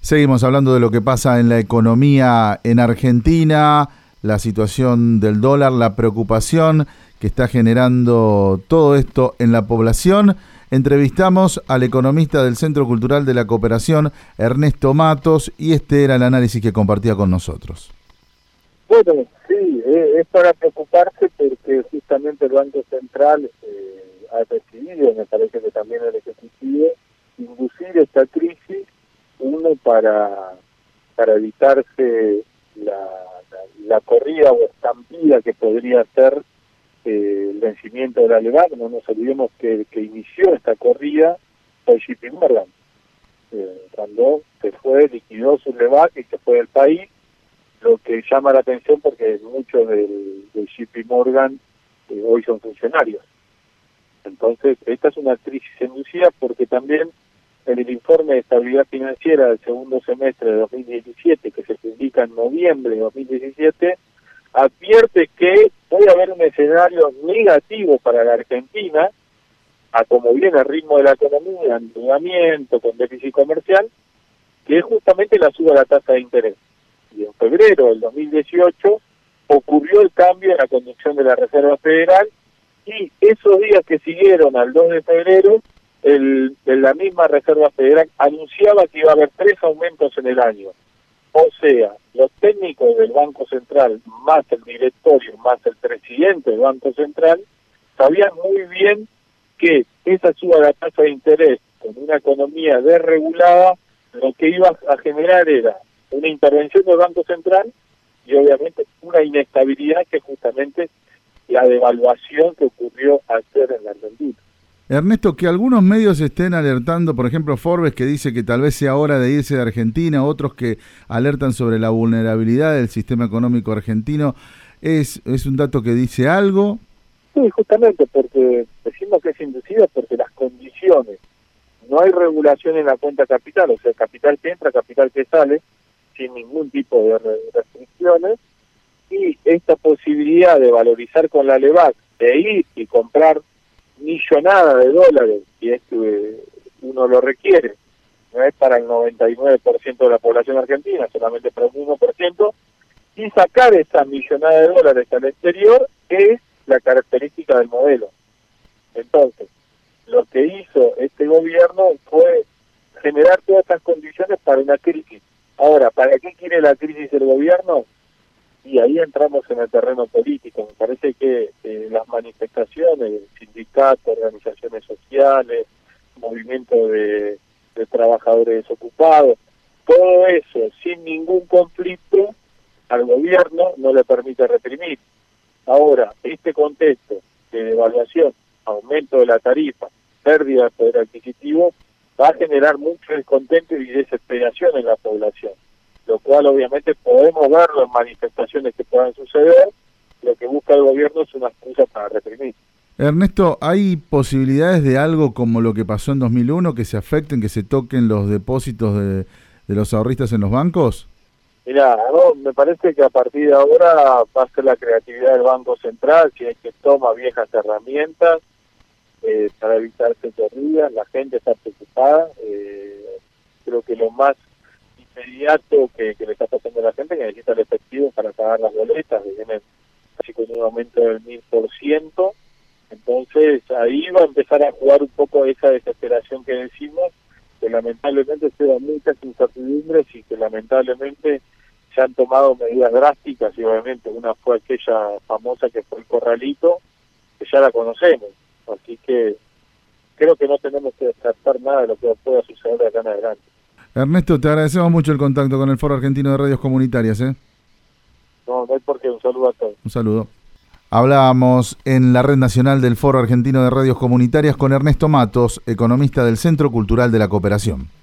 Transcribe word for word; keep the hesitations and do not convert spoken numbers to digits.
Seguimos hablando de lo que pasa en la economía en Argentina, la situación del dólar, la preocupación que está generando todo esto en la población. Entrevistamos al economista del Centro Cultural de la Cooperación, Ernesto Matos, y este era el análisis que compartía con nosotros. Bueno, sí, es para preocuparse porque justamente el Banco Central eh, ha decidido, me parece que también el Ejecutivo, inducir esta crisis, uno para para evitarse la, la, la corrida o estampida que podría ser eh, el vencimiento de la LEVAC. No nos olvidemos que, que inició esta corrida fue J P Morgan, eh, cuando se fue, liquidó su LEVAC y se fue del país, lo que llama la atención porque muchos del, del J P Morgan eh, hoy son funcionarios. Entonces, esta es una crisis inducida porque también en el informe de estabilidad financiera del segundo semestre de dos mil diecisiete, que se publica en noviembre de dos mil diecisiete, advierte que puede haber un escenario negativo para la Argentina, a como viene el ritmo de la economía, endeudamiento, con déficit comercial, que es justamente la suba de la tasa de interés. Y en febrero del dos mil dieciocho ocurrió el cambio en la conducción de la Reserva Federal, y esos días que siguieron al dos de febrero, el, el, la misma Reserva Federal anunciaba que iba a haber tres aumentos en el año. O sea, los técnicos del Banco Central, más el directorio, más el presidente del Banco Central, sabían muy bien que esa suba de la tasa de interés con una economía desregulada, lo que iba a generar era una intervención del Banco Central y obviamente una inestabilidad, que justamente la devaluación que ocurrió ayer en la Argentina. Ernesto, que algunos medios estén alertando, por ejemplo Forbes, que dice que tal vez sea hora de irse de Argentina, otros que alertan sobre la vulnerabilidad del sistema económico argentino, ¿es, es un dato que dice algo? Sí, justamente, porque decimos que es inducido porque las condiciones, no hay regulación en la cuenta capital, o sea, capital que entra, capital que sale, sin ningún tipo de restricciones, y esta posibilidad de valorizar con la LEVAC, de ir y comprar millonada de dólares, y es que uno lo requiere, no es para el noventa y nueve por ciento de la población argentina, solamente para un uno por ciento, y sacar esa millonada de dólares al exterior es la característica del modelo. Entonces, lo que hizo este gobierno fue generar todas estas condiciones para una crisis. Ahora, ¿para qué quiere la crisis el gobierno? Y ahí entramos en el terreno político. Me parece que eh, las manifestaciones, sindicatos, organizaciones sociales, movimientos de, de trabajadores desocupados, todo eso sin ningún conflicto, al gobierno no le permite reprimir. Ahora, este contexto de devaluación, aumento de la tarifa, pérdida de poder adquisitivo, va a generar mucho descontento y desesperación en la población, lo cual obviamente podemos verlo en manifestaciones que puedan suceder. Lo que busca el gobierno es una excusa para reprimir. Ernesto, ¿hay posibilidades de algo como lo que pasó en dos mil uno, que se afecten, que se toquen los depósitos de, de los ahorristas en los bancos? Mira, no, me parece que a partir de ahora va a ser la creatividad del Banco Central, si es que toma viejas herramientas eh, para evitar que corridas. La gente está preocupada. Eh, creo que lo más inmediato que, que le está pasando a la gente, que necesita el efectivo para pagar las boletas, que vienen casi con un aumento del mil por ciento. Entonces ahí va a empezar a jugar un poco esa desesperación que decimos, que lamentablemente se dan muchas incertidumbres y que lamentablemente se han tomado medidas drásticas, y obviamente una fue aquella famosa que fue el corralito, que ya la conocemos. Así que creo que no tenemos que descartar nada de lo que pueda suceder de acá en adelante. Ernesto, te agradecemos mucho el contacto con el Foro Argentino de Radios Comunitarias. ¿eh? No, no hay por qué. Un saludo a todos. Un saludo. Hablábamos en la Red Nacional del Foro Argentino de Radios Comunitarias con Ernesto Matos, economista del Centro Cultural de la Cooperación.